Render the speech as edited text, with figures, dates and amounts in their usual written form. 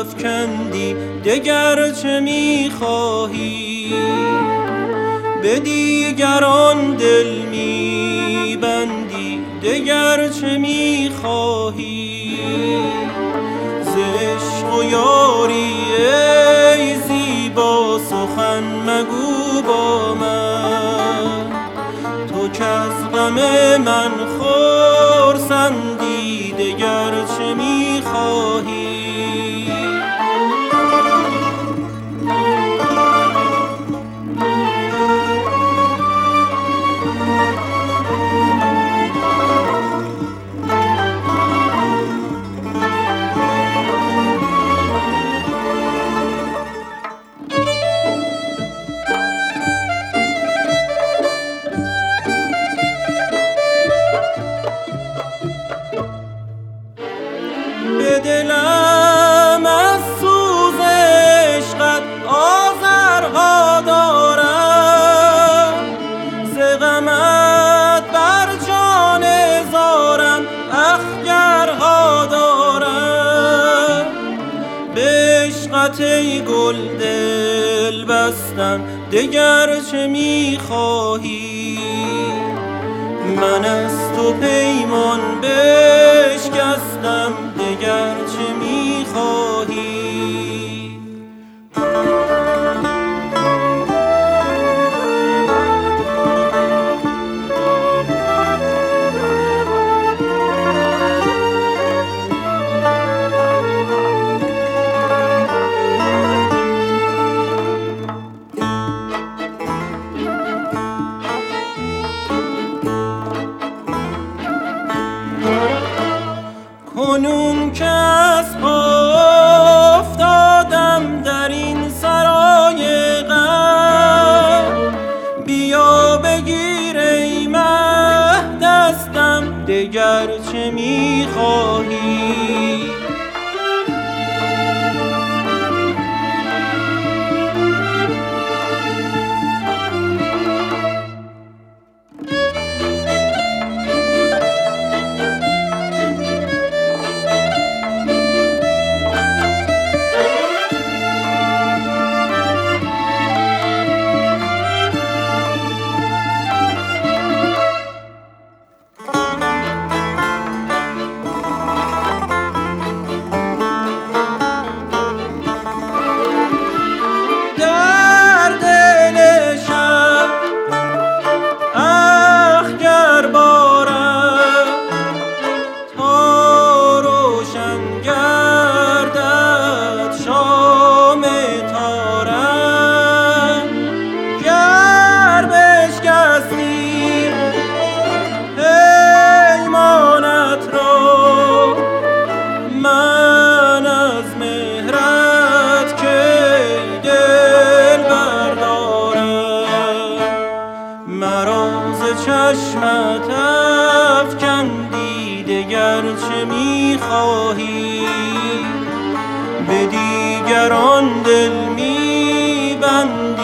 افکندی دگر چه میخواهی؟ به دیگران دل میبندی دگر چه میخواهی؟ ز عشق و یاری ای زیبا سخن مگو با من، تو که از غم من خرسندی دگر چه میخواهی؟ به دلم از سوز عشقت آذرها دارم، ز غمت بر جان زارم اخگرها دارم. به عشقت ای گل دل بستم دگر چه میخواهی؟ من از تو پیمان بشکستم دگر چه میخواهی؟ کنون که از پا افتادم در این سرای غم، بیا بگیر ای مه دستم دگر چه میخواهی؟ من از مهرت که دل بردارم، مرا ز چشمت افکندی دگر چه میخواهی؟ به دیگران دل میبندی